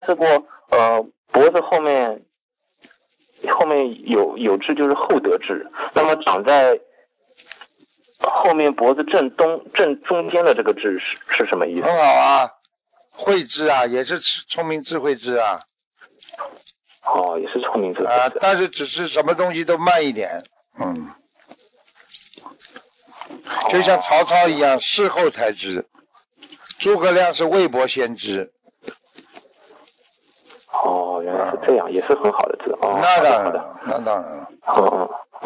试过脖子后面有痣，就是后得痣，那么长在后面脖子正中间的这个痣是什么意思？ 很好啊，慧智啊，也是聪明智慧智啊。 哦，也是聪明智慧智。 啊，但是只是什么东西都慢一点，就像曹操一样，事后才知。诸葛亮是未卜先知。 哦，原来是这样，也是很好的字。哦， 那当然好的了，那当然了。